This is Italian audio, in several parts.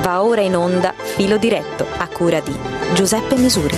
Va ora in onda Filo Diretto, a cura di Giuseppe Misuri.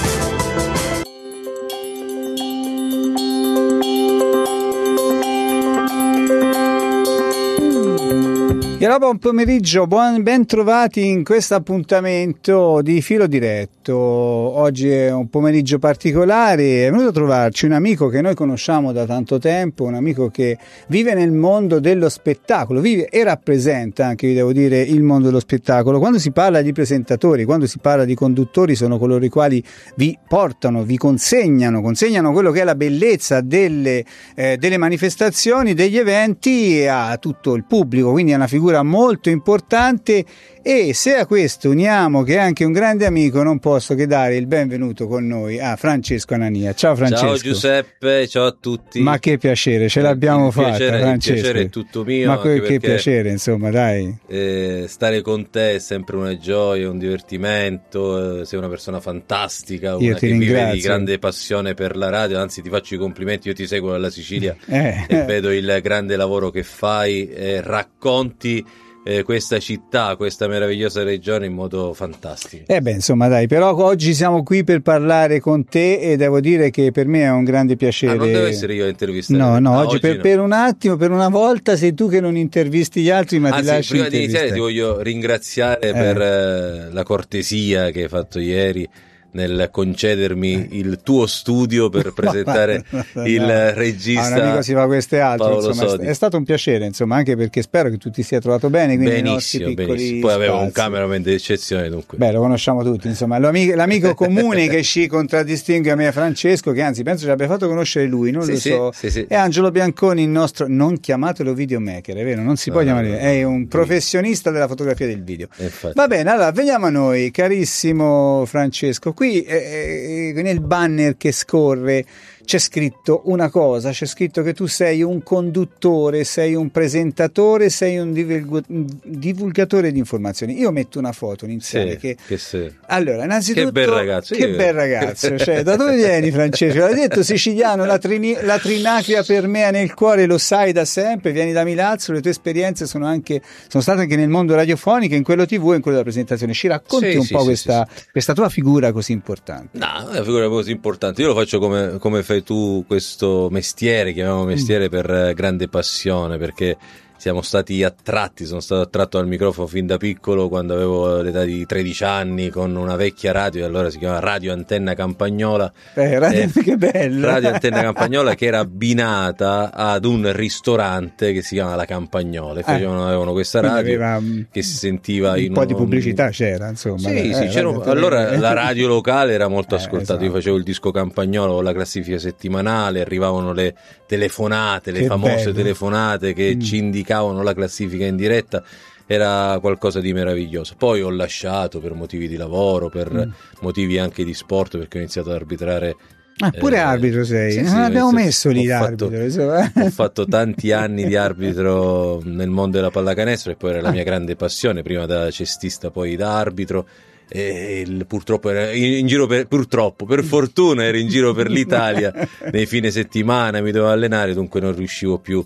Buon pomeriggio, ben trovati in questo appuntamento di Filo Diretto. Oggi è un pomeriggio particolare, è venuto a trovarci un amico che noi conosciamo da tanto tempo, un amico che vive nel mondo dello spettacolo, vive e rappresenta anche, vi devo dire, il mondo dello spettacolo. Quando si parla di presentatori, quando si parla di conduttori, sono coloro i quali vi portano, vi consegnano quello che è la bellezza delle manifestazioni, degli eventi a tutto il pubblico, quindi è una figura molto importante. E se a questo uniamo che è anche un grande amico, non posso che dare il benvenuto con noi a Francesco Anania. Ciao Francesco. Ciao Giuseppe, ciao a tutti. Ma che piacere, ce l'abbiamo fatta, Francesco. Il piacere è tutto mio. Ma che piacere, insomma, dai. Stare con te è sempre una gioia, un divertimento, sei una persona fantastica, io una ti che ringrazio. vive di grande passione per la radio, anzi ti faccio i complimenti, io ti seguo dalla Sicilia e vedo il grande lavoro che fai, racconti questa città, questa meravigliosa regione in modo fantastico. Insomma dai, però oggi siamo qui per parlare con te e devo dire che per me è un grande piacere. Non devo essere io a intervistare? No, oggi per un attimo, per una volta sei tu che non intervisti gli altri, ma ti lasci prima di intervistare. iniziare ti voglio ringraziare per la cortesia che hai fatto ieri nel concedermi il tuo studio per presentare il regista. Un amico si fa queste altre, Paolo insomma, Sodi. È stato un piacere, insomma, anche perché spero che tu ti sia trovato bene. Benissimo. Poi avevo un cameraman d'eccezione, dunque. Lo conosciamo tutti, insomma, l'amico comune che ci contraddistingue a me e a Francesco, che anzi penso ci abbia fatto conoscere lui, non lo so. Sì. È Angelo Bianconi, il nostro, non chiamatelo videomaker, è vero, non si può chiamare, è un professionista della fotografia del video. Va bene, allora veniamo a noi, carissimo Francesco. Qui nel banner che scorre c'è scritto una cosa, c'è scritto che tu sei un conduttore, sei un presentatore, sei un divulgatore di informazioni. Io metto una foto iniziale Allora, innanzitutto, che bel ragazzo, cioè, da dove vieni Francesco? L'hai detto siciliano, la trinacria permea nel cuore, lo sai da sempre, vieni da Milazzo, le tue esperienze sono state anche nel mondo radiofonico, in quello TV e in quello della presentazione. Ci racconti un po' questa tua figura così importante? No, è una figura così importante, io lo faccio come fai tu questo mestiere, chiamiamo mestiere, per grande passione, perché sono stato attratto al microfono fin da piccolo, quando avevo l'età di 13 anni, con una vecchia radio, allora si chiamava Radio Antenna Campagnola. Che bello! Radio Antenna Campagnola, che era abbinata ad un ristorante che si chiama La Campagnola, e avevano questa radio che si sentiva un po' di pubblicità c'era, insomma. Allora la radio locale era molto ascoltata, esatto. Io facevo il disco Campagnolo con la classifica settimanale, arrivavano le telefonate, le famose telefonate che ci indicavano la classifica in diretta. Era qualcosa di meraviglioso. Poi ho lasciato per motivi di lavoro, per motivi anche di sport, perché ho iniziato ad arbitrare. Pure arbitro sei? Non abbiamo messo lì l'arbitro. Ho fatto tanti anni di arbitro nel mondo della pallacanestro, e poi era la mia grande passione, prima da cestista, poi da arbitro. E purtroppo per fortuna ero in giro per l'Italia nei fine settimana, mi dovevo allenare, dunque non riuscivo più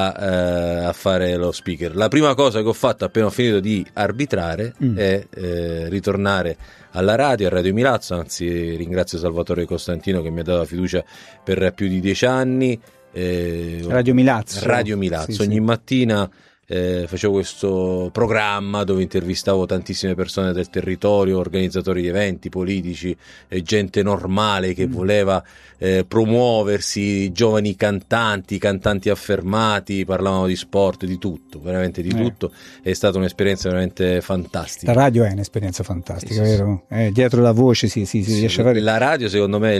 a fare lo speaker. La prima cosa che ho fatto appena ho finito di arbitrare è ritornare alla radio, a Radio Milazzo, anzi ringrazio Salvatore Costantino che mi ha dato la fiducia per più di 10 anni. Radio Milazzo, sì, ogni mattina facevo questo programma dove intervistavo tantissime persone del territorio, organizzatori di eventi, politici, gente normale che voleva promuoversi, giovani cantanti affermati, parlavamo di sport, di tutto, veramente di tutto. È stata un'esperienza veramente fantastica. La radio è un'esperienza fantastica, vero? Dietro la voce si riesce a fare. La radio secondo me è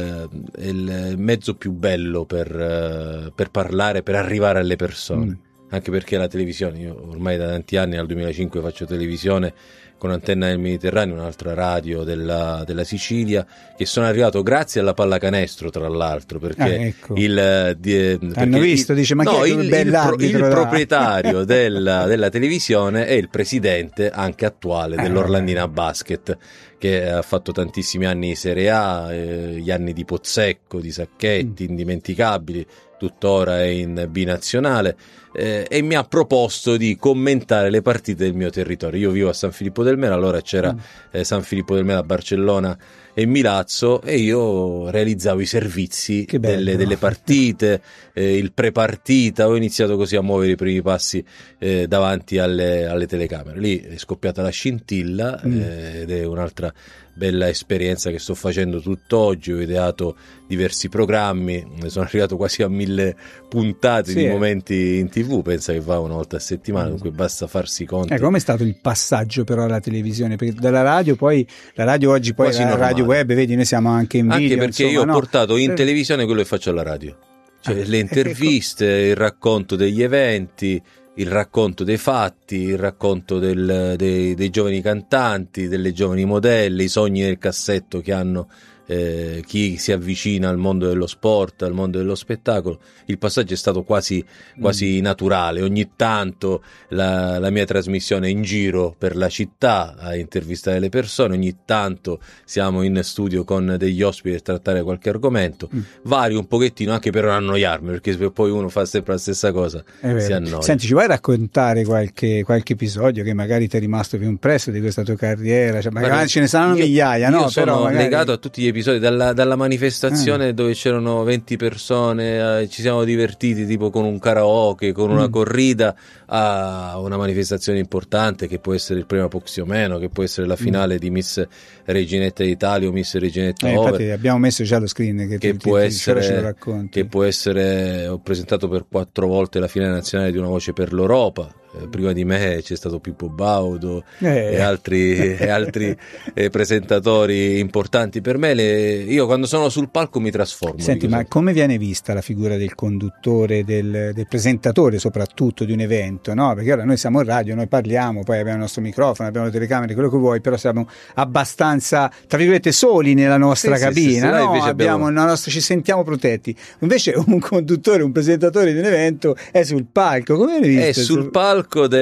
il mezzo più bello per parlare, per arrivare alle persone. Anche perché la televisione, io ormai da tanti anni, dal 2005 faccio televisione con Antenna del Mediterraneo, un'altra radio della Sicilia, che sono arrivato grazie alla pallacanestro, tra l'altro, perché hanno visto, dice, ma il proprietario della televisione è il presidente anche attuale dell'Orlandina Basket, che ha fatto tantissimi anni di Serie A, gli anni di Pozzecco, di Sacchetti, indimenticabili, tuttora è in binazionale. e mi ha proposto di commentare le partite del mio territorio. Io vivo a San Filippo del Mela, allora c'era San Filippo del Mela, Barcellona e Milazzo, e io realizzavo i servizi delle partite, il pre-partita. Ho iniziato così a muovere i primi passi davanti alle telecamere. Lì è scoppiata la scintilla, ed è un'altra bella esperienza che sto facendo tutt'oggi. Ho ideato diversi programmi, sono arrivato quasi a 1000 puntate di momenti in TV, pensa che va una volta a settimana, dunque basta farsi conto. Com'è stato il passaggio però alla televisione? Perché dalla radio poi, la radio oggi poi è la radio web, vedi, noi siamo anche in video. Anche perché io ho portato in televisione quello che faccio alla radio, cioè le interviste, il racconto degli eventi, il racconto dei fatti, il racconto dei giovani cantanti, delle giovani modelle, i sogni nel cassetto che hanno chi si avvicina al mondo dello sport, al mondo dello spettacolo. Il passaggio è stato quasi naturale. Ogni tanto la mia trasmissione è in giro per la città a intervistare le persone, ogni tanto siamo in studio con degli ospiti per trattare qualche argomento. Vario un pochettino anche per non annoiarmi, perché se poi uno fa sempre la stessa cosa si annoia. Senti, ci vuoi raccontare qualche episodio che magari ti è rimasto più impresso di questa tua carriera? Cioè, magari ce ne saranno migliaia, no? Io sono però magari... legato a tutti gli episodi, dalla manifestazione dove c'erano 20 persone, ci siamo divertiti tipo con un karaoke, con una corrida, a una manifestazione importante che può essere il premio Poxiomeno, che può essere la finale di Miss Reginetta d'Italia o Miss Reginetta Over. Infatti abbiamo messo già lo screen che può essere, ho presentato per 4 volte la finale nazionale di Una Voce per l'Europa. Prima di me c'è stato Pippo Baudo e altri presentatori importanti. Per me io quando sono sul palco mi trasformo. Senti, ma come viene vista la figura del conduttore, del presentatore soprattutto di un evento, no? Perché ora noi siamo in radio, noi parliamo, poi abbiamo il nostro microfono, abbiamo le telecamere, quello che vuoi, però siamo abbastanza, tra virgolette, soli nella nostra cabina, no? Invece ci sentiamo protetti. Invece un conduttore, un presentatore di un evento è sul palco. Come viene visto? È sul palco,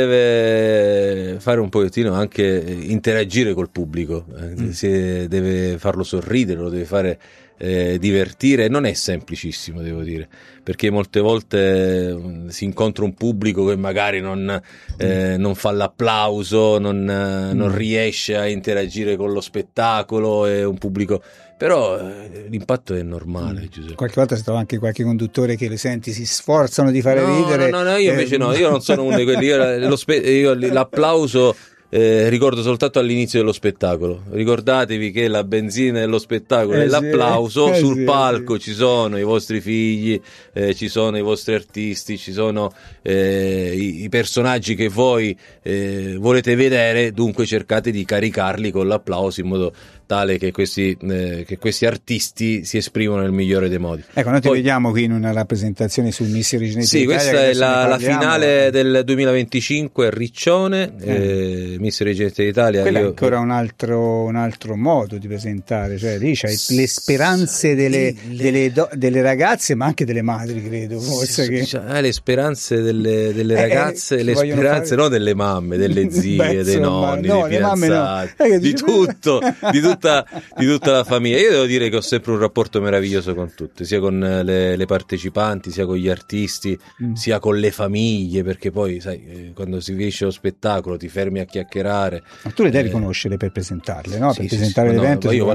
deve fare un pochettino anche interagire col pubblico, deve farlo sorridere, lo deve fare divertire. Non è semplicissimo, devo dire, perché molte volte si incontra un pubblico che magari non fa l'applauso, non riesce a interagire con lo spettacolo, è un pubblico, però l'impatto è normale. Giuseppe. Qualche volta si trova anche qualche conduttore che le senti si sforzano di fare ridere. No, io invece no, io non sono uno di quelli. Io l'applauso ricordo soltanto all'inizio dello spettacolo. Ricordatevi che la benzina dello spettacolo è l'applauso. Sul palco ci sono i vostri figli, ci sono i vostri artisti, ci sono i personaggi che voi volete vedere, dunque cercate di caricarli con l'applauso in modo tale che questi artisti si esprimono nel migliore dei modi. Ecco, noi ti vediamo qui in una rappresentazione sul Miss Reginetta d'Italia. Sì, questa è la finale del 2025 a Riccione, Miss Reginetta d'Italia. Quello è ancora un altro modo di presentare, cioè lì c'hai le speranze delle ragazze, ma anche delle madri, credo. Le speranze delle ragazze, le speranze non delle mamme, delle zie, dei nonni, dei fidanzati, di tutto, di tutta la famiglia. Io devo dire che ho sempre un rapporto meraviglioso con tutte, sia con le partecipanti, sia con gli artisti, sia con le famiglie, perché poi sai, quando si finisce lo spettacolo ti fermi a chiacchierare. Ma tu le devi conoscere per presentarle, no? Per presentare l'evento. Io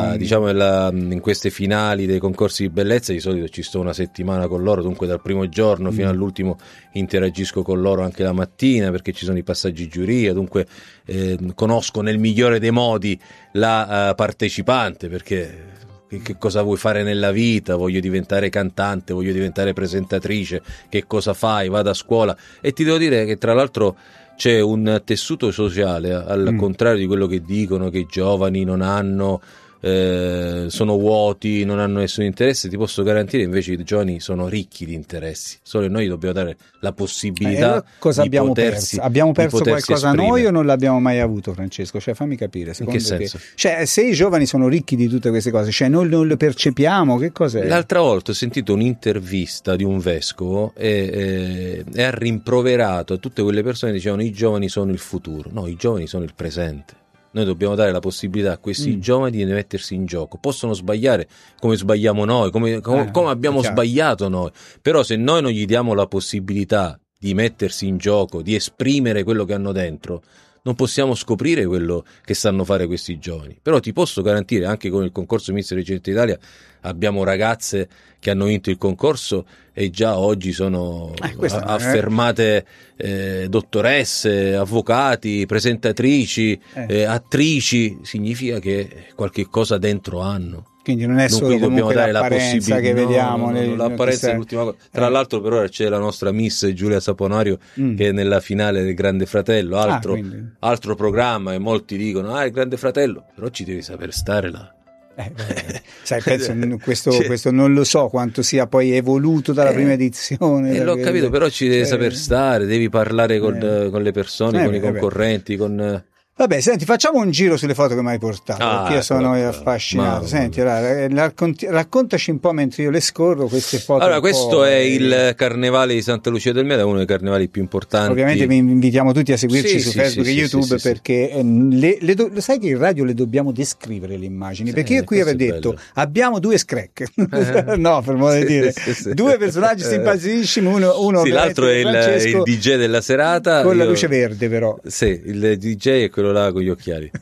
in queste finali dei concorsi di bellezza di solito ci sto una settimana con loro, dunque dal primo giorno fino all'ultimo interagisco con loro anche la mattina, perché ci sono i passaggi giuria, dunque conosco nel migliore dei modi la partecipante, perché che cosa vuoi fare nella vita, voglio diventare cantante, voglio diventare presentatrice, che cosa fai, vado a scuola. E ti devo dire che tra l'altro c'è un tessuto sociale, al contrario di quello che dicono, che i giovani non hanno, sono vuoti, non hanno nessun interesse. Ti posso garantire invece i giovani sono ricchi di interessi, solo noi dobbiamo dare la possibilità cosa di abbiamo potersi, perso? Abbiamo perso qualcosa esprimere. Noi o non l'abbiamo mai avuto, Francesco? Cioè fammi capire, in che senso? Cioè se i giovani sono ricchi di tutte queste cose, cioè noi non le percepiamo, che cos'è? L'altra volta ho sentito un'intervista di un vescovo e ha rimproverato a tutte quelle persone che dicevano i giovani sono il futuro. No, i giovani sono il presente. Noi dobbiamo dare la possibilità a questi giovani di mettersi in gioco. Possono sbagliare come sbagliamo noi, come abbiamo sbagliato noi, però se noi non gli diamo la possibilità di mettersi in gioco, di esprimere quello che hanno dentro, non possiamo scoprire quello che sanno fare questi giovani. Però ti posso garantire, anche con il concorso Miss Reggente Italia abbiamo ragazze che hanno vinto il concorso e già oggi sono affermate dottoresse, avvocati, presentatrici, attrici. Significa che qualche cosa dentro hanno. Quindi non è solo dobbiamo dare la possibilità che vediamo. L'apparenza è l'ultima cosa. Tra l'altro per ora c'è la nostra Miss Giulia Saponario che è nella finale del Grande Fratello, altro programma, e molti dicono il Grande Fratello, però ci devi saper stare là. Sai, penso questo non lo so quanto sia poi evoluto dalla prima edizione. L'ho capito, però ci devi saper stare, devi parlare con le persone, con i concorrenti, con... Vabbè, senti, facciamo un giro sulle foto che mi hai portato, perché io sono affascinato. Senti, raccontaci un po' mentre io le scorro queste foto. Allora, questo è il Carnevale di Santa Lucia del Mela, uno dei carnevali più importanti. Ovviamente vi invitiamo tutti a seguirci su Facebook e YouTube, perché sai che in radio le dobbiamo descrivere le immagini, perché io qui avrei detto abbiamo due screch, no, per modo di dire, due personaggi simpaticissimi, uno l'altro è il DJ della serata. Con la luce verde, però. Sì, il DJ è quello là con gli occhiali.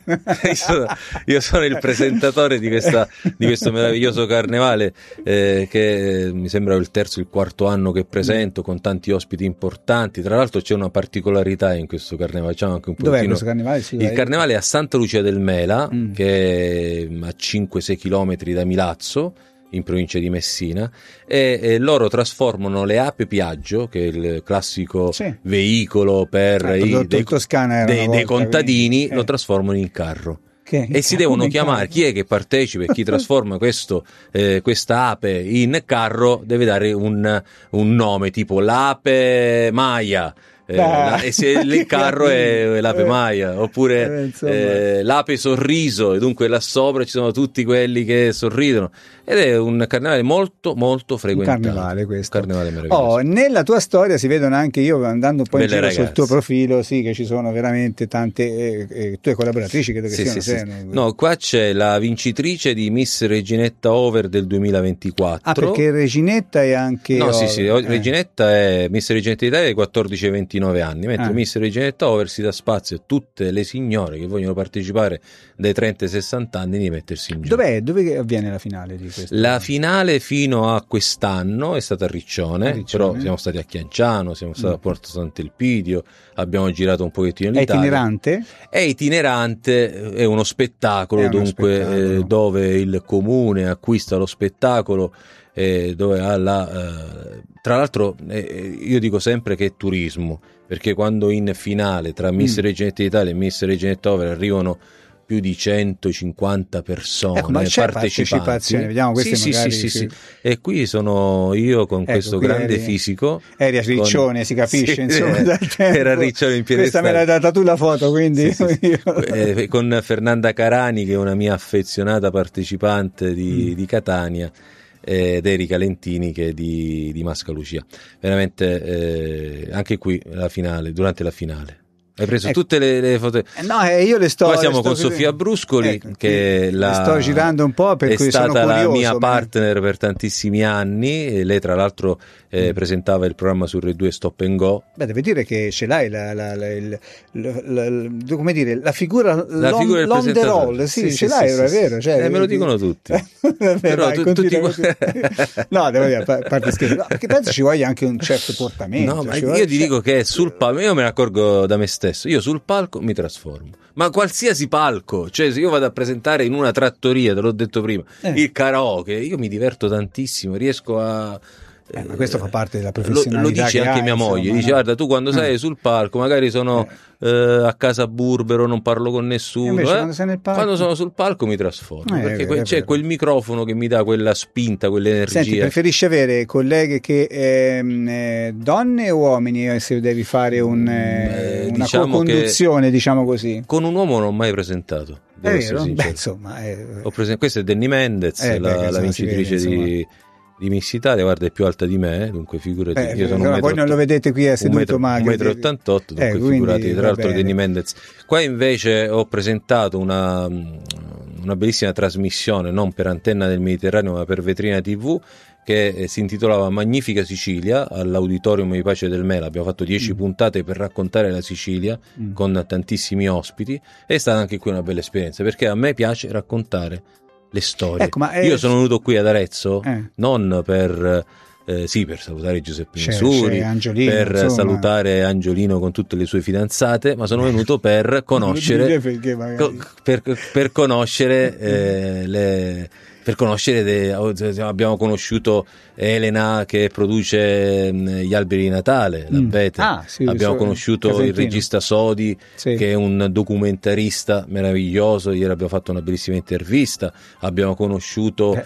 io sono il presentatore di questo meraviglioso carnevale che mi sembra il terzo o il quarto anno che presento, con tanti ospiti importanti. Tra l'altro c'è una particolarità in questo carnevale. Facciamo anche un Dov'è questo carnevale? Il carnevale è a Santa Lucia del Mela, che è a 5-6 chilometri da Milazzo, in provincia di Messina, e loro trasformano le Ape Piaggio, che è il classico veicolo per dei contadini, lo trasformano in carro. E si devono chiamare, chi è che partecipa e chi trasforma questa ape in carro deve dare un nome, tipo l'Ape Maia. Il carro è l'Ape Maia, oppure l'Ape Sorriso, e dunque là sopra ci sono tutti quelli che sorridono, ed è un carnevale molto molto frequentato. Un carnevale questo. Carnevale meraviglioso. Nella tua storia si vedono anche, io andando un po' in Belle giro ragazze. sul tuo profilo, che ci sono veramente tante tue collaboratrici, credo che siano. No, qua c'è la vincitrice di Miss Reginetta Over del 2024. Perché Reginetta è anche... No, Reginetta è Miss Reginetta Italia dei 14 e 29 anni, mentre Miss Reginetta Over si dà spazio a tutte le signore che vogliono partecipare dai 30 ai 60 anni di mettersi in gioco. Dove avviene la finale di questo? La finale fino a quest'anno è stata a Riccione, però siamo stati a Chianciano, siamo stati a Porto Sant'Elpidio, abbiamo girato un pochettino l'Italia. È itinerante? È itinerante, è uno spettacolo, spettacolo. Dove il comune acquista lo spettacolo, dove ha tra l'altro io dico sempre che è turismo, perché quando in finale tra Miss Reginetta d'Italia e Miss Reginetta Over arrivano più di 150 persone, ma c'è partecipazione, vediamo queste sì. E qui sono io con questo grande fisico. Eri a Riccione, si capisce, insomma, dal tempo. Era a Riccione in Questa me l'hai data tu la foto, quindi con Fernanda Carani, che è una mia affezionata partecipante di Catania, ed Erika Lentini, che è di Mascalucia. Veramente anche qui durante la finale hai preso tutte le foto. No, io le sto. Qua siamo con Sofia Bruscoli, che sto girando un po', per è cui stata sono curioso, la mia partner per tantissimi anni, e lei tra l'altro presentava il programma su Rai 2 Stop and Go. Devi dire che ce l'hai come dire, la figura l'on the roll, ce l'hai, è vero, me lo dicono tutti. Però tutti no, devo dire, a parte scherzo, perché penso ci voglia anche un certo portamento. No, ma io ti dico che sul palco, io me ne accorgo da me stesso, io sul palco mi trasformo, ma qualsiasi palco, cioè se io vado a presentare in una trattoria, te l'ho detto prima, il karaoke, io mi diverto tantissimo, riesco a ma questo fa parte della professionalità. Lo dice anche mia moglie, dice guarda, tu quando sei sul palco, magari sono a casa burbero, non parlo con nessuno, quando sono sul palco mi trasformo, perché c'è quel microfono che mi dà quella spinta, quell'energia. Senti, preferisci avere colleghe che donne o uomini, se devi fare una co-conduzione, diciamo così? Con un uomo non ho mai presentato, devo essere sincero. Insomma, questa è Danny Mendez, la vincitrice di Miss Italia, guarda, è più alta di me, dunque figurati. Io sono voi non lo vedete qui, è seduto, ma 1,88 m, dunque figurati. Tra l'altro Danny Mendez. Qua invece ho presentato una bellissima trasmissione, non per Antenna del Mediterraneo ma per Vetrina TV, che si intitolava Magnifica Sicilia, all'Auditorium di Pace del Mela. Abbiamo fatto 10 puntate per raccontare la Sicilia con tantissimi ospiti. È stata anche qui una bella esperienza, perché a me piace raccontare le storie. Ecco, ma io sono venuto qui ad Arezzo non per salutare Giuseppe Misuri, Angiolino, per insomma, salutare Angiolino con tutte le sue fidanzate, ma sono venuto per conoscere per conoscere abbiamo conosciuto Elena che produce gli alberi di Natale, l'Abete. Abbiamo conosciuto Casentino. il regista Sodi, che è un documentarista meraviglioso. Ieri abbiamo fatto una bellissima intervista. Abbiamo conosciuto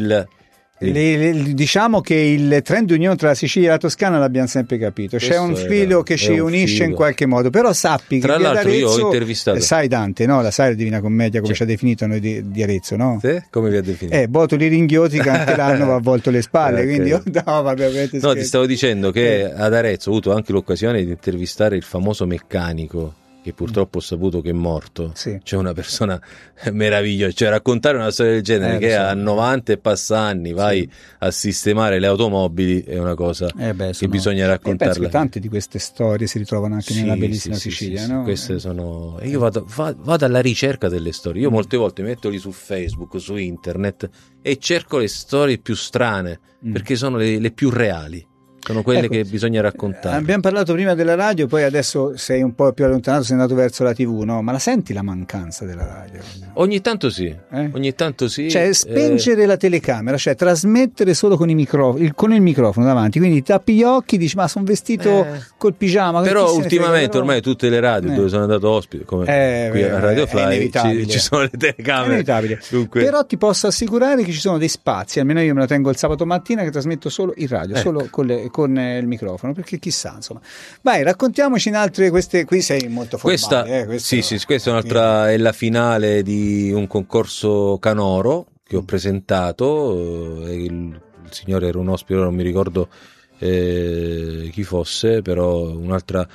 diciamo che il trend d'unione tra la Sicilia e la Toscana l'abbiamo sempre capito. C'è un filo che ci unisce in qualche modo, però sappi tra che l'altro io ho intervistato, sai Dante, no? La sai la Divina Commedia come ci ha definito noi di Arezzo, no? Sì? Come vi ha definito? Botoli ringhiosi che anche l'anno va volto le spalle, quindi no, ti stavo dicendo che ad Arezzo ho avuto anche l'occasione di intervistare il famoso meccanico, che purtroppo ho saputo che è morto. C'è una persona meravigliosa, cioè raccontare una storia del genere che a 90 e passa anni vai a sistemare le automobili è una cosa che bisogna raccontarla. Penso che tante di queste storie si ritrovano anche nella bellissima Sicilia, no? Queste sono... Io vado alla ricerca delle storie. Io molte volte metto lì su Facebook, su internet, e cerco le storie più strane, perché sono le più reali. Sono quelle che bisogna raccontare. Abbiamo parlato prima della radio, poi adesso sei un po' più allontanato, sei andato verso la TV, no? Ma la senti la mancanza della radio? Ogni tanto sì. Cioè spengere la telecamera, cioè trasmettere solo con il microfono davanti, quindi tappi gli occhi, dici ma sono vestito col pigiama. Però ultimamente ormai tutte le radio dove sono andato ospite, come qui a Radio Fly, ci sono le telecamere. È inevitabile. Dunque... Però ti posso assicurare che ci sono dei spazi, almeno io me la tengo il sabato mattina che trasmetto solo in radio, solo con il microfono, perché chissà, insomma. Vai, raccontiamoci in altre queste, qui sei molto formale. Questa è un'altra, è la finale di un concorso canoro che ho presentato, il signore era un ospite, non mi ricordo chi fosse, però un'altra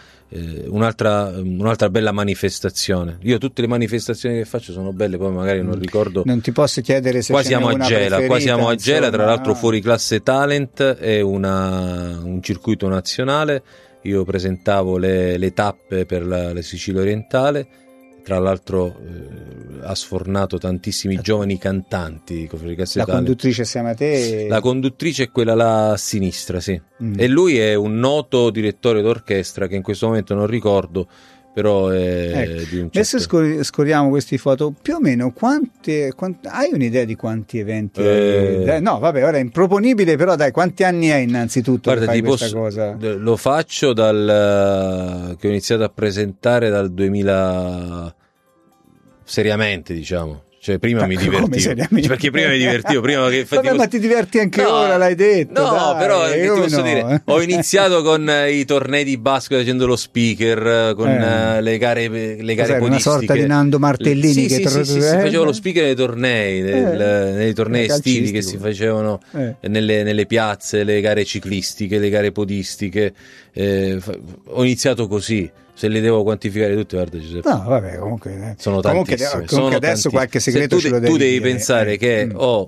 bella manifestazione. Io tutte le manifestazioni che faccio sono belle, poi magari non ricordo. Non ti posso chiedere se qua siamo a Gela, tra l'altro fuori classe talent è un circuito nazionale. Io presentavo le tappe per la Sicilia orientale. Tra l'altro ha sfornato tantissimi giovani cantanti. La conduttrice siamo te? La conduttrice è quella là a sinistra, sì. E lui è un noto direttore d'orchestra che in questo momento non ricordo, però è di un certo... Adesso scorriamo queste foto. Più o meno hai un'idea di quanti eventi? No, vabbè, ora è improponibile, però dai, quanti anni hai innanzitutto? Guarda, che fai questa cosa? Lo faccio che ho iniziato a presentare dal 2000, seriamente, diciamo. Cioè prima mi divertivo, perché prima mi divertivo, ma ti diverti anche ora, l'hai detto. No, dai, però che ti posso dire? Ho iniziato con i tornei di basket facendo lo speaker, con le gare podistiche. Una sorta di Nando Martellini facevo lo speaker nei tornei, nei tornei estivi che si facevano nelle piazze, le gare ciclistiche, le gare podistiche. Ho iniziato così. Se le devo quantificare tutte, guarda Giuseppe. No, vabbè, comunque sono tantissime. Comunque adesso qualche segreto ce lo devi tu devi dire. pensare che ho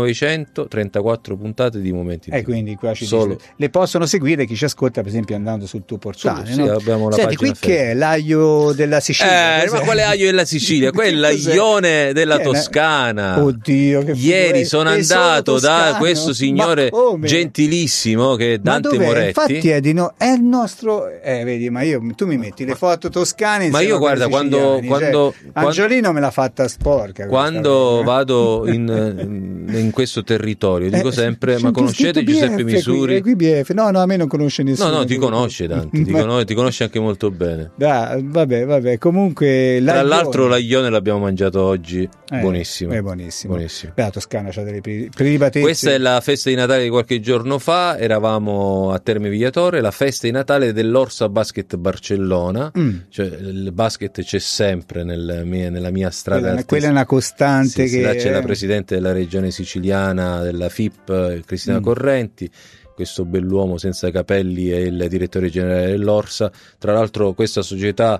934 puntate di momenti. Quindi qua le possono seguire chi ci ascolta, per esempio, andando sul tuo portale. Sì, abbiamo la pagina qui che è l'aglio della Sicilia. Ma quale aglio della Sicilia? Quello è l'aglione della Toscana. Oddio, che ieri sono andato da questo signore gentilissimo che è Dante Moretti. Infatti è il nostro. Vedi, ma tu mi metti le foto toscane. Ma io guarda, quando Angiolino me l'ha fatta sporca. Quando vado in questo territorio dico sempre: ma conoscete Giuseppe Misuri? No, a me non conosce nessuno. No, ti conosce Dante, ti conosce anche molto bene. Vabbè, comunque tra l'altro l'aglione l'abbiamo mangiato oggi, buonissimo. È buonissimo. La Toscana c'ha delle prelibatezze. Questa è la festa di Natale di qualche giorno fa, eravamo a Terme Vigliatore, la festa di Natale dell'Orsa Basket Barcellona. Cioè il basket c'è sempre nella mia strada. Quella è una costante. Là c'è la presidente della regione siciliana della FIP, Cristina Correnti. Questo bell'uomo senza capelli è il direttore generale dell'Orsa. Tra l'altro questa società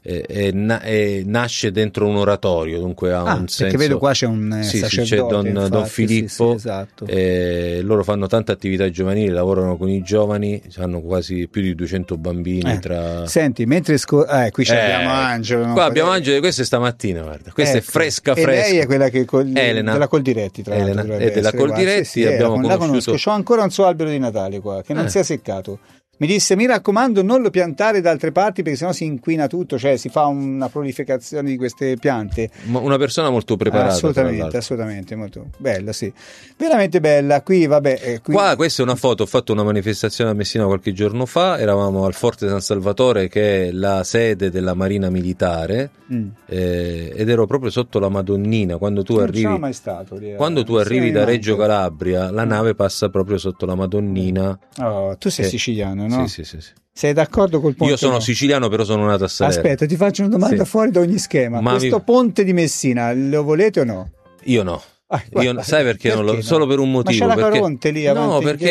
nasce dentro un oratorio, dunque ha un senso. Perché vedo qua c'è un sacerdote, c'è Don Filippo, esatto. Loro fanno tante attività giovanili, lavorano con i giovani, hanno quasi più di 200 bambini Senti, mentre qui abbiamo Angelo. Qua abbiamo Angelo, questa è stamattina, guarda, questa è fresca. E lei è quella che Elena, della Coldiretti, tra l'altro. Elena è della Coldiretti, abbiamo la conosco, c'ho ancora un suo albero di Natale qua, che non si è seccato. Mi disse: mi raccomando, non lo piantare da altre parti perché sennò si inquina tutto, cioè si fa una prolificazione di queste piante. Una persona molto preparata. Assolutamente, molto bella, sì. Veramente bella. Qui, vabbè. Qua, questa è una foto, ho fatto una manifestazione a Messina qualche giorno fa, eravamo al Forte San Salvatore, che è la sede della Marina Militare, ed ero proprio sotto la Madonnina. Quando tu arrivi, non sono mai stato lì, quando tu arrivi da Reggio Calabria, la nave passa proprio sotto la Madonnina. Oh, tu sei siciliano, no? Sì. Sei d'accordo col ponte? Io sono siciliano, però sono nato a Salerno. Aspetta, ti faccio una domanda fuori da ogni schema. Questo ponte di Messina lo volete o no? Io no. Sai perché non lo? No? Solo per un motivo. Ma c'è la Caronte lì avanti. No, perché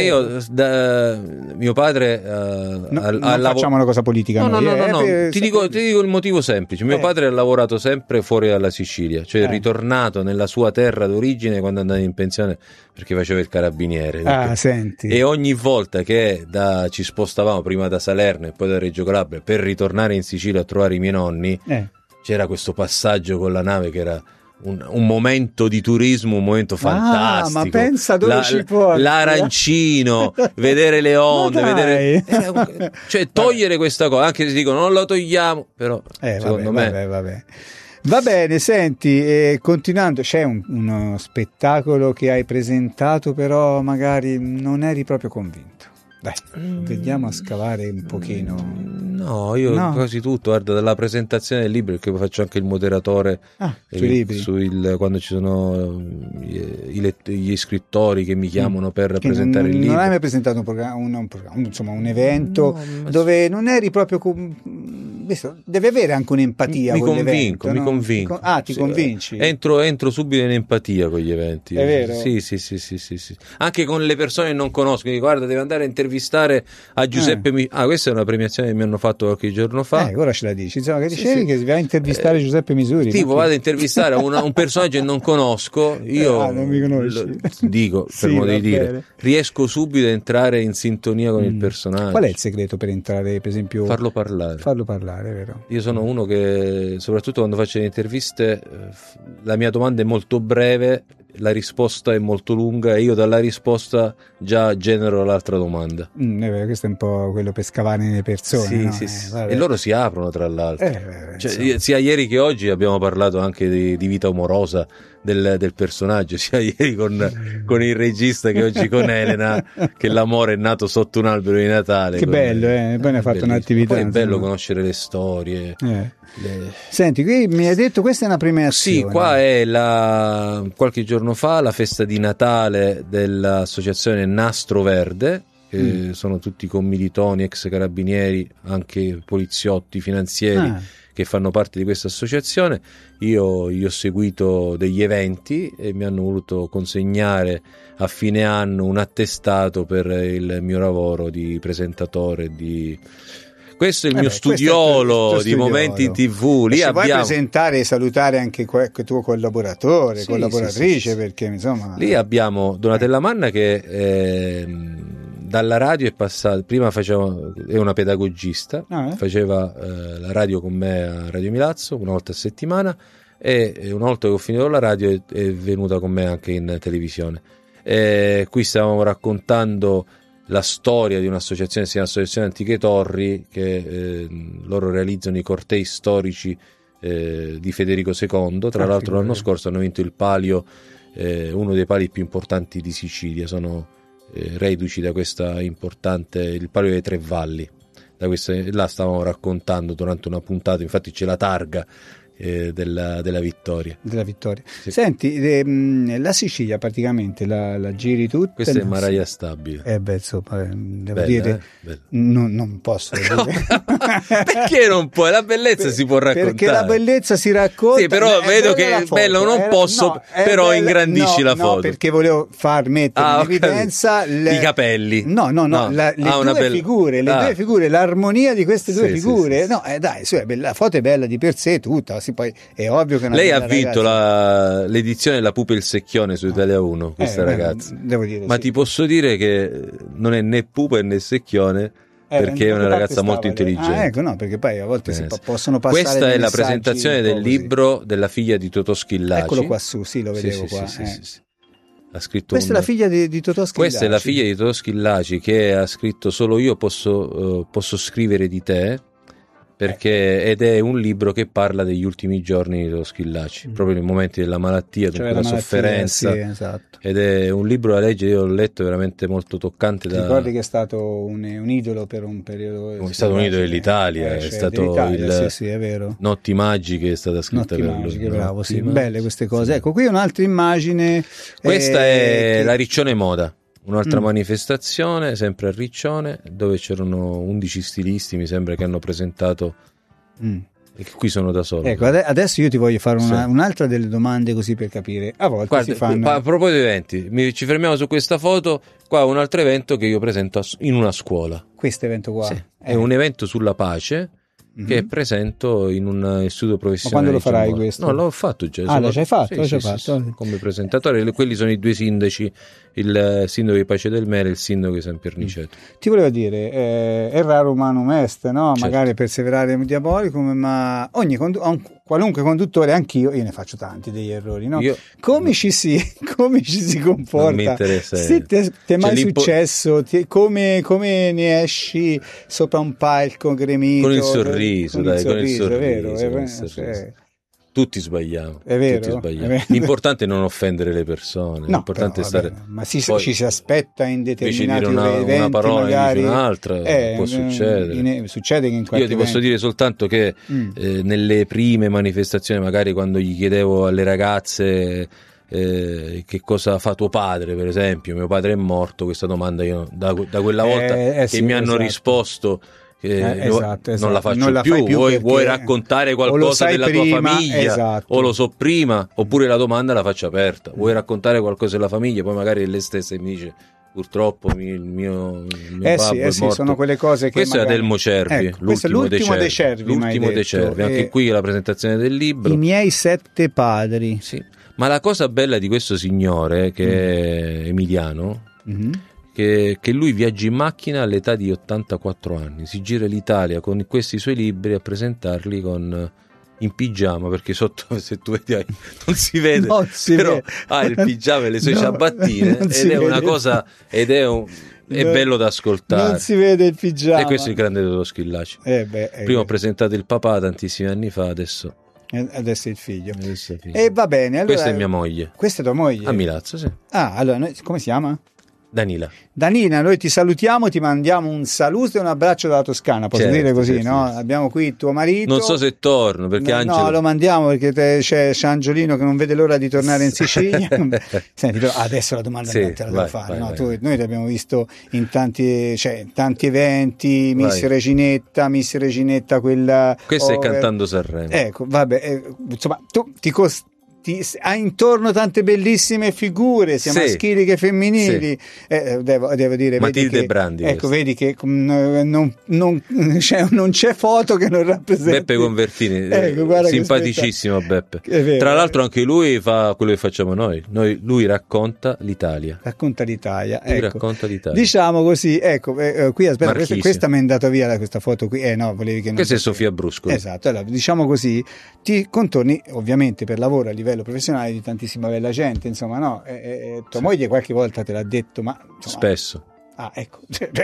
mio padre non facciamo una cosa politica. No. Ti dico il motivo semplice. Mio padre ha lavorato sempre fuori dalla Sicilia, cioè è ritornato nella sua terra d'origine quando è andato in pensione, perché faceva il carabiniere. Senti. E ogni volta che ci spostavamo prima da Salerno e poi da Reggio Calabria per ritornare in Sicilia a trovare i miei nonni, c'era questo passaggio con la nave che era un momento di turismo, un momento fantastico. Ma pensa dove ci porti. L'arancino, vedere le onde, cioè togliere questa cosa, anche se dicono non lo togliamo, però secondo me. Va bene, senti, continuando, c'è uno spettacolo che hai presentato, però magari non eri proprio convinto. Dai, vediamo a scavare un pochino. No, io quasi tutto, guarda, dalla presentazione del libro, che faccio anche il moderatore sui libri. quando ci sono gli scrittori che mi chiamano per presentare il libro. Non hai mai presentato un evento dove non eri proprio deve avere anche un'empatia. Mi convinco. Ti convinci? Entro subito in empatia con gli eventi. È vero? Sì. Anche con le persone che non conosco. Quindi, guarda, devi andare a intervistare a Giuseppe questa è una premiazione che mi hanno fatto qualche giorno fa. Ora ce la dici. Insomma, che dicevi che si va a intervistare Giuseppe Misuri. Tipo, vado a intervistare un personaggio che non conosco. Io non mi conosci. Dico, per modo di dire, riesco subito a entrare in sintonia con il personaggio. Qual è il segreto per entrare, per esempio? Farlo parlare. Vero? Io sono uno che, soprattutto quando faccio le interviste, la mia domanda è molto breve, la risposta è molto lunga e io dalla risposta già genero l'altra domanda. Questo è un po' quello per scavare nelle persone. Sì. E loro si aprono, tra l'altro. Sia ieri che oggi abbiamo parlato anche di vita amorosa del personaggio, sia ieri con il regista che oggi con Elena, che l'amore è nato sotto un albero di Natale. Che bello, poi ne ha fatto un'attività. Poi è bello conoscere le storie. Senti, qui mi hai detto questa è una premiazione. Sì, qua è qualche giorno fa la festa di Natale dell'associazione Nastro Verde, che sono tutti commilitoni, ex carabinieri, anche poliziotti, finanzieri, che fanno parte di questa associazione. Io ho seguito degli eventi e mi hanno voluto consegnare a fine anno un attestato per il mio lavoro di presentatore questo è il mio studiolo di momenti in TV. Lì vuoi presentare e salutare anche qualche tuo collaboratore, collaboratrice, perché insomma. Lì abbiamo Donatella Manna che dalla radio è passata, prima è una pedagogista, faceva la radio con me a Radio Milazzo una volta a settimana, e una volta che ho finito la radio è venuta con me anche in televisione. Qui stavamo raccontando la storia di un'associazione, si chiama Associazione Antiche Torri, che loro realizzano i cortei storici di Federico II. Tra l'altro l'anno scorso hanno vinto il palio, uno dei pali più importanti di Sicilia, sono reduci da questa importante, il palio dei Tre Valli. Là stavamo raccontando durante una puntata, infatti c'è la targa della vittoria. Sì. Senti, la Sicilia praticamente la giri tutta. Questa è Maraia Stabile. Insomma, devo Bella, dire, bella. non posso dire. Perché non puoi? La bellezza si può raccontare. Perché la bellezza si racconta. Sì, però vedo che è bello, non posso, però bella, ingrandisci la foto. No, perché volevo far mettere in evidenza i capelli. No, le due figure, due figure, l'armonia di queste due figure. Sì. No, dai, la foto è bella di per sé tutta. Sì, poi è ovvio che lei ha vinto l'edizione della Pupa e il Secchione su Italia 1, questa ragazza. Devo dire, ma ti posso dire che non è né Pupa né Secchione, perché è una ragazza molto intelligente. Ecco, no, perché poi a volte possono passare. Questa è la presentazione del libro della figlia di Totò Schillaci. Eccolo qua su, sì, lo vedevo qua. Sì. Ha scritto questa è la figlia di Totò Schillaci. Questa è la figlia di Totò Schillaci, che ha scritto Solo io posso scrivere di te, ed è un libro che parla degli ultimi giorni di Totò Schillaci, proprio nei momenti della malattia, dunque la sofferenza. Sì, esatto. Ed è un libro da leggere, io l'ho letto, veramente molto toccante. Ti ricordi che è stato un idolo per un periodo? È stato un idolo dell'Italia, è stato sì, è vero. Notti magiche è stata scritta per lui. Bravo, sì, belle queste cose. Ecco, qui un'altra immagine. Questa è la Riccione Moda. Un'altra manifestazione, sempre a Riccione, dove c'erano 11 stilisti, mi sembra, che hanno presentato, e che qui sono da solo. Ecco, adesso io ti voglio fare un'altra delle domande, così per capire. A volte guarda, si fanno. A proposito di eventi, ci fermiamo su questa foto. Qua un altro evento che io presento in una scuola. Questo evento qua? Sì. È un evento sulla pace che presento in un istituto professionale. Ma quando lo farai questo? No, l'ho fatto già. L'hai già fatto? Sì, come presentatore. Quelli sono i due sindaci, il sindaco di Pace del Mele e il sindaco di San Pierniceto. Ti volevo dire, è raro umanum est, no? Certo. Magari perseverare diabolicum, ma qualunque conduttore, anch'io ne faccio tanti degli errori, no? Come ci si comporta? Non mi interessa. Ti è mai successo? Come ne esci sopra un palco gremito? Con il sorriso, con il sorriso, è vero. Tutti sbagliamo. È vero. L'importante è non offendere le persone. L'importante è stare. Ma ci si aspetta in determinati eventi, una parola magari dici un'altra, può succedere. Succede che in qualche Io ti posso dire soltanto che nelle prime manifestazioni, magari quando gli chiedevo alle ragazze che cosa fa tuo padre, per esempio, mio padre è morto, questa domanda io da quella volta che mi hanno risposto. Esatto. Non la faccio più. Vuoi raccontare qualcosa della tua famiglia, o lo so prima, oppure la domanda la faccio aperta. Vuoi raccontare qualcosa della famiglia? Poi magari lei stessa mi dice purtroppo il mio babbo è morto. Sono quelle cose che questo magari... è Adelmo Cervi, l'ultimo dei Cervi. Anche qui la presentazione del libro, I miei 7 padri. Sì. Ma la cosa bella di questo signore, che è emiliano, che lui viaggia in macchina all'età di 84 anni, si gira l'Italia con questi suoi libri a presentarli in pigiama, perché sotto, se tu vedi, non si vede, però ha il pigiama e le sue ciabattine, ed è una cosa, è bello da ascoltare. Non si vede il pigiama. E questo è il grande Totò Schillaci. Prima ho presentato il papà tantissimi anni fa, adesso è il figlio. E va bene, allora, questa è mia moglie. Questa è tua moglie? A Milazzo, sì. Allora, come si chiama? Danila, noi ti salutiamo, ti mandiamo un saluto e un abbraccio dalla Toscana, posso dire così, certo, no? Sì. Abbiamo qui il tuo marito. Non so se torno, perché Angelo... No, lo mandiamo perché c'è Angiolino che non vede l'ora di tornare in Sicilia. Senti, però adesso la domanda non te la devo fare, no? Noi ti abbiamo visto in tanti eventi, Miss Reginetta, quella... Questa è Cantando Sanremo. Ecco, vabbè, insomma, tu hai intorno tante bellissime figure, sia maschili che femminili. Devo dire, Matilde Brandi. Ecco, vedi che non c'è foto che non rappresenti. Beppe Convertini, simpaticissimo Beppe. Tra l'altro anche lui fa quello che facciamo noi. Lui racconta l'Italia. Racconta l'Italia. Diciamo così, ecco, qui aspetta, questa mi è andata via questa foto qui. Volevi che non. Questa è Sofia Brusco. Esatto, allora, diciamo così, ti contorni ovviamente per lavoro a livello professionale di tantissima bella gente, insomma, no? Tua moglie qualche volta te l'ha detto, ma insomma, spesso. Ecco,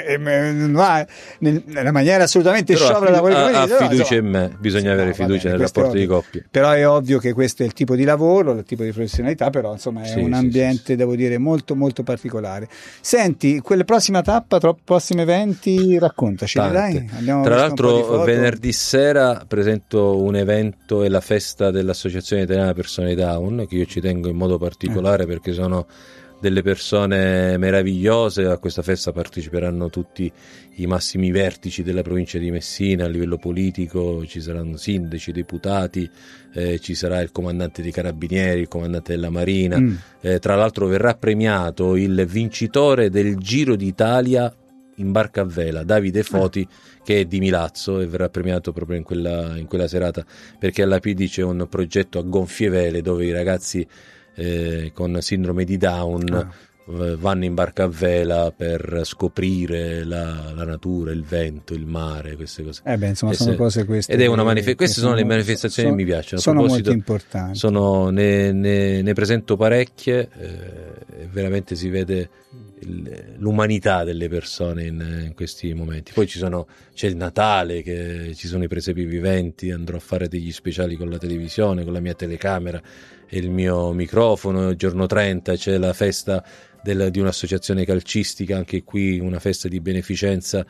nella maniera assolutamente sciopera da quello che ha fiducia in me, bisogna avere fiducia nel rapporto di coppia. Però è ovvio che questo è il tipo di lavoro, il tipo di professionalità, però insomma è un ambiente, devo dire, molto molto particolare. Senti, quella prossima tappa, prossimi eventi, raccontaci, dai. Tra l'altro venerdì sera presento un evento e la festa dell'Associazione Italiana Persone Down, che io ci tengo in modo particolare perché sono delle persone meravigliose. A questa festa parteciperanno tutti i massimi vertici della provincia di Messina a livello politico, ci saranno sindaci, deputati, ci sarà il comandante dei carabinieri, il comandante della marina, tra l'altro verrà premiato il vincitore del Giro d'Italia in barca a vela, Davide Foti, che è di Milazzo, e verrà premiato proprio in quella serata, perché alla PD c'è un progetto a gonfie vele dove i ragazzi con sindrome di Down vanno in barca a vela per scoprire la natura, il vento, il mare, queste cose. Insomma, sono cose queste. Ed è queste sono le manifestazioni che mi piacciono. Sono molto importanti. Ne presento parecchie, e veramente si vede l'umanità delle persone in questi momenti. Poi c'è il Natale, che ci sono i presepi viventi, andrò a fare degli speciali con la televisione, con la mia telecamera e il mio microfono. Il giorno 30 c'è la festa di un'associazione calcistica, anche qui una festa di beneficenza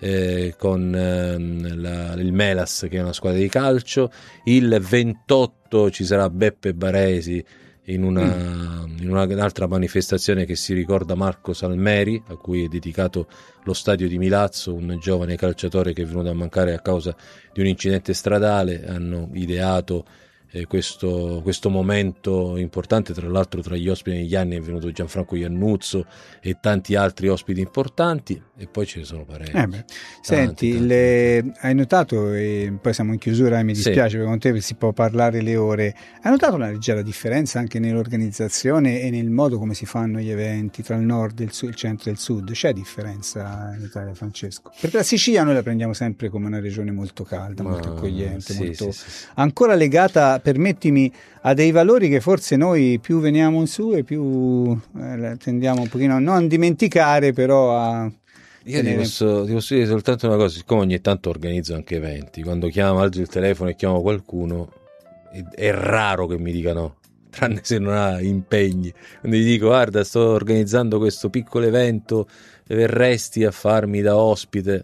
con il Melas, che è una squadra di calcio. Il 28 ci sarà Beppe Baresi in un'altra manifestazione che si ricorda Marco Salmeri, a cui è dedicato lo stadio di Milazzo, un giovane calciatore che è venuto a mancare a causa di un incidente stradale. Hanno ideato questo momento importante. Tra l'altro tra gli ospiti negli anni è venuto Gianfranco Iannuzzo e tanti altri ospiti importanti, e poi ce ne sono parecchi. Senti, hai notato, e poi siamo in chiusura e mi dispiace perché con te si può parlare le ore, hai notato una leggera differenza anche nell'organizzazione e nel modo come si fanno gli eventi tra il nord, il centro e il sud? C'è differenza in Italia, Francesco? Perché la Sicilia noi la prendiamo sempre come una regione molto calda, molto accogliente, ancora legata, permettimi, a dei valori che forse noi più veniamo in su e più tendiamo un pochino a non dimenticare, però a... Io ti posso dire soltanto una cosa: siccome ogni tanto organizzo anche eventi, quando alzo il telefono e chiamo qualcuno, è raro che mi dicano, tranne se non ha impegni. Quando gli dico: guarda, sto organizzando questo piccolo evento, verresti a farmi da ospite,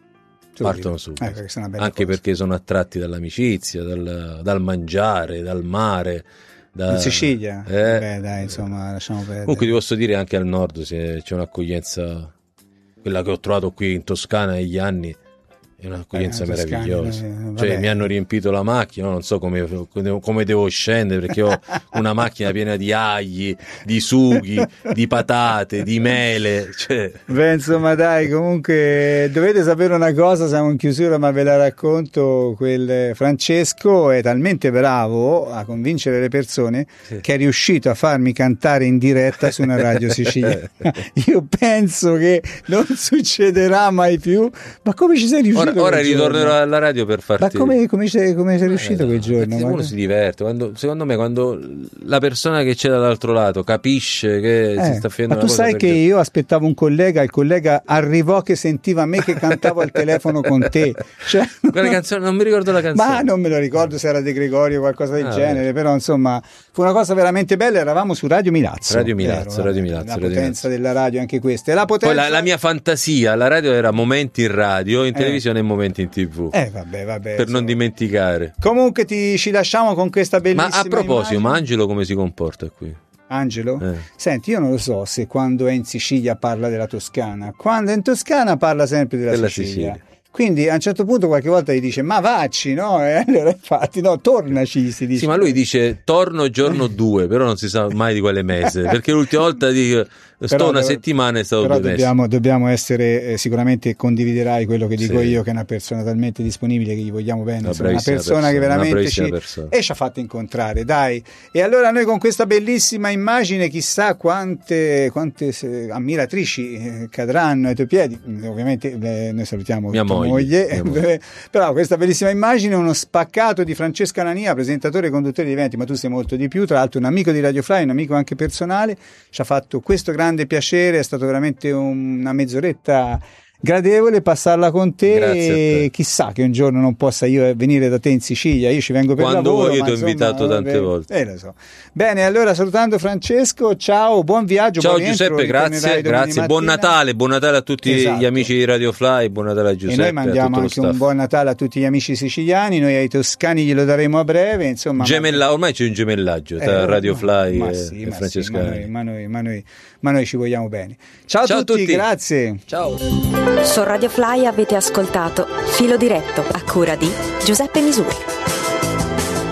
partono subito, anche perché sono attratti dall'amicizia, dal mangiare, dal mare, in Sicilia. Dai, insomma, lasciamo perdere. Comunque ti posso dire, anche al nord c'è un'accoglienza, quella che ho trovato qui in Toscana negli anni, è un'accoglienza meravigliosa. Mi hanno riempito la macchina, non so come devo scendere, perché ho una macchina piena di agli, di sughi, di patate, di mele. Insomma, dai, comunque dovete sapere una cosa, siamo in chiusura ma ve la racconto. Quel Francesco è talmente bravo a convincere le persone che è riuscito a farmi cantare in diretta su una radio siciliana. Io penso che non succederà mai più, ma come ci sei riuscito? Ora ritornerò alla radio per farti... Ma come sei riuscito quel giorno? Uno si diverte, secondo me quando la persona che c'è dall'altro lato capisce che si sta facendo una cosa... Ma tu sai che io aspettavo un collega, il collega arrivò che sentiva me che cantavo al telefono con te. Quella canzone, non mi ricordo la canzone. Ma non me lo ricordo se era De Gregorio o qualcosa del genere, però insomma fu una cosa veramente bella. Eravamo su Radio Milazzo. Radio Milazzo. La potenza della radio, anche questa. Poi la mia fantasia, la radio era momenti in radio, in televisione e momenti in TV. Vabbè. Per non dimenticare. Comunque ci lasciamo con questa bellissima Ma a proposito, immagine. Angelo come si comporta qui? Angelo? Senti, io non lo so se quando è in Sicilia parla della Toscana, quando è in Toscana parla sempre della Sicilia. Quindi a un certo punto qualche volta gli dice: ma vacci, no? Allora infatti no, tornaci, si dice. Sì, ma lui dice torno giorno 2, però non si sa mai di quale mese, perché l'ultima volta una settimana è stato 2 mesi. Dobbiamo essere, sicuramente condividerai quello che dico io, che è una persona talmente disponibile che gli vogliamo bene, una persona che veramente ci ha fatto incontrare, dai. E allora noi con questa bellissima immagine, chissà quante ammiratrici cadranno ai tuoi piedi. Ovviamente noi salutiamo mia moglie. Però questa bellissima immagine, uno spaccato di Francesco Anania, presentatore e conduttore di eventi, ma tu sei molto di più, tra l'altro un amico di Radio Fly, un amico anche personale, ci ha fatto questo grande piacere, è stato veramente una mezz'oretta gradevole passarla con te. Grazie e chissà che un giorno non possa io venire da te in Sicilia, io ci vengo per quando lavoro, vuoi, io ma ti ho invitato tante volte. Lo so. Bene, allora salutando Francesco, ciao, buon viaggio. Ciao buon Giuseppe, grazie, buon Natale a tutti gli amici di Radio Fly, buon Natale a Giuseppe. E noi mandiamo anche un buon Natale a tutti gli amici siciliani, noi ai toscani glielo daremo a breve, insomma. Ormai c'è un gemellaggio tra Radio Fly e Francesco. Ma noi ci vogliamo bene. Ciao a tutti, grazie. Ciao. Su Radio Fly avete ascoltato Filo Diretto a cura di Giuseppe Misuri.